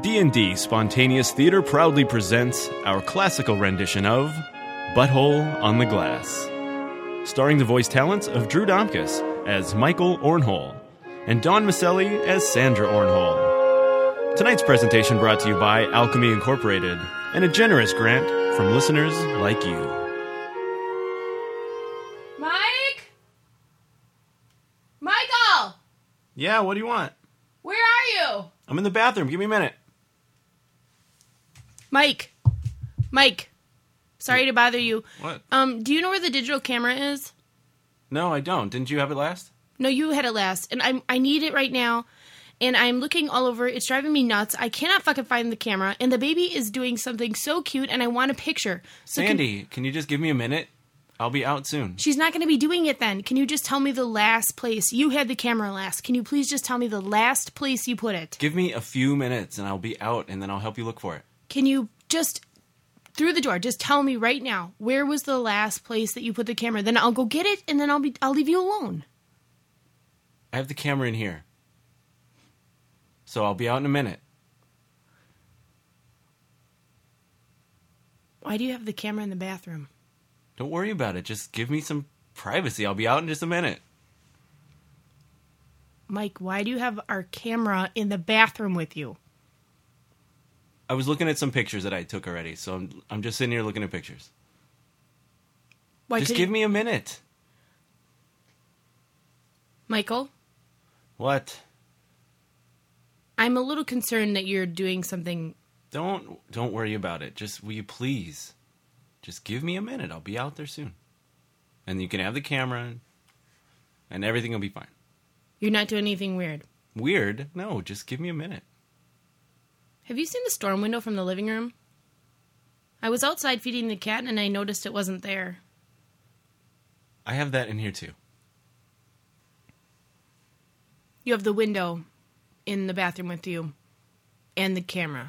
D&D Spontaneous Theater proudly presents our classical rendition of Butthole on the Glass, starring the voice talents of Drew Domkus as Michael Ornhole and Dawn Maselli as Sandra Ornhole. Tonight's presentation brought to you by Alchemy Incorporated and a generous grant from listeners like you. Mike? Michael! Yeah, what do you want? Where are you? I'm in the bathroom. Give me a minute. Mike. Sorry to bother you. What? Do you know where the digital camera is? No, I don't. Didn't you have it last? No, you had it last, and I need it right now, and I'm looking all over. It's driving me nuts. I cannot fucking find the camera, and the baby is doing something so cute, and I want a picture. So Sandy, can you just give me a minute? I'll be out soon. She's not going to be doing it then. Can you just tell me the last place? You had the camera last. Can you please just tell me the last place you put it? Give me a few minutes, and I'll be out, and then I'll help you look for it. Can you just, through the door, just tell me right now, where was the last place that you put the camera? Then I'll go get it, and then I'll leave you alone. I have the camera in here. So I'll be out in a minute. Why do you have the camera in the bathroom? Don't worry about it. Just give me some privacy. I'll be out in just a minute. Mike, why do you have our camera in the bathroom with you? I was looking at some pictures that I took already, so I'm just sitting here looking at pictures. Why Just give me a minute. Michael, What? I'm a little concerned that you're doing something. Don't worry about it. Just, will you please? Just give me a minute. I'll be out there soon. And you can have the camera, and everything will be fine. You're not doing anything weird. Weird? No, just give me a minute. Have you seen the storm window from the living room? I was outside feeding the cat and I noticed it wasn't there. I have that in here too. You have the window in the bathroom with you and the camera.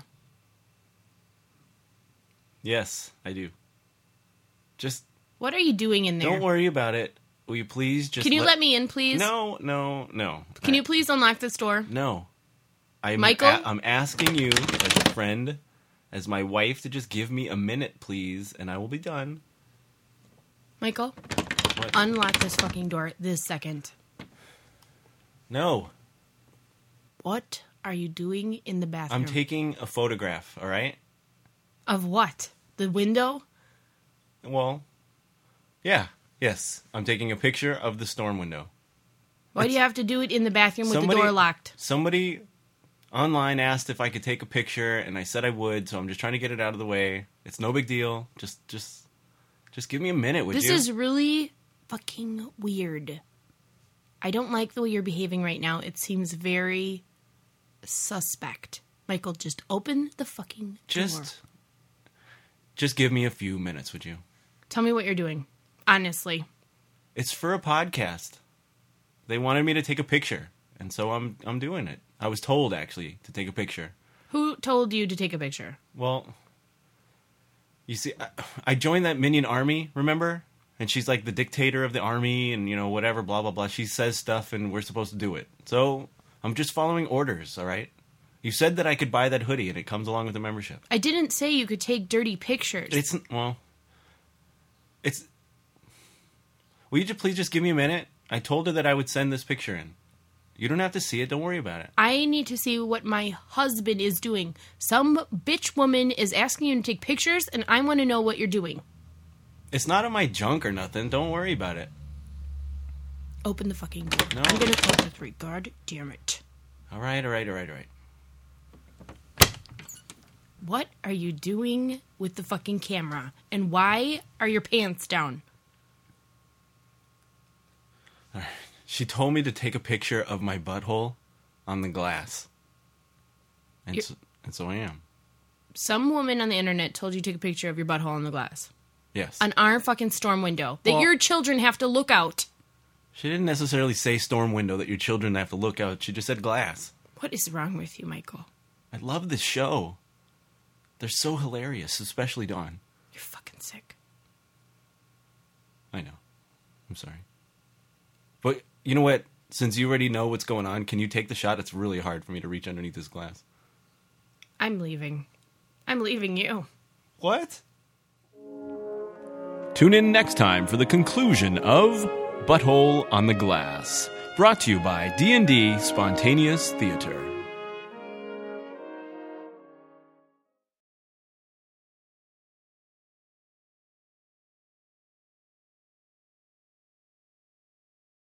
Yes, I do. Just What are you doing in there? don't worry about it. Will you please just Can you let me in, please? No. Can you please unlock this door? No. Michael? I'm asking you as a friend, as my wife, to just give me a minute, please, and I will be done. Michael, What? unlock this fucking door this second. No. What are you doing in the bathroom? I'm taking a photograph, all right? Of what? The window? Well, yeah. Yes. I'm taking a picture of the storm window. Why do you have to do it in the bathroom with the door locked? Somebody online asked if I could take a picture, and I said I would, so I'm just trying to get it out of the way. It's no big deal. Just give me a minute, would you? This is really fucking weird. I don't like the way you're behaving right now. It seems very suspect. Michael, just open the fucking door. Just give me a few minutes, would you? Tell me what you're doing. Honestly. It's for a podcast. They wanted me to take a picture, and so I'm doing it. I was told, actually, to take a picture. Who told you to take a picture? Well, you see, I joined that Minion army, remember? And she's like the dictator of the army and, whatever, blah, blah, blah. She says stuff and we're supposed to do it. So I'm just following orders, all right? You said that I could buy that hoodie and it comes along with the membership. I didn't say you could take dirty pictures. Will you please just give me a minute? I told her that I would send this picture in. You don't have to see it. Don't worry about it. I need to see what my husband is doing. Some bitch woman is asking you to take pictures, and I want to know what you're doing. It's not in my junk or nothing. Don't worry about it. Open the fucking door. No. I'm going to close the 3. God damn it. All right. What are you doing with the fucking camera? And why are your pants down? All right. She told me to take a picture of my butthole on the glass. And so I am. Some woman on the internet told you to take a picture of your butthole on the glass. Yes. On our fucking storm window. That your children have to look out. She didn't necessarily say storm window that your children have to look out. She just said glass. What is wrong with you, Michael? I love this show. They're so hilarious, especially Dawn. You're fucking sick. I know. I'm sorry. But you know what? Since you already know what's going on, can you take the shot? It's really hard for me to reach underneath this glass. I'm leaving. I'm leaving you. What? Tune in next time for the conclusion of Butthole on the Glass, brought to you by D&D Spontaneous Theater.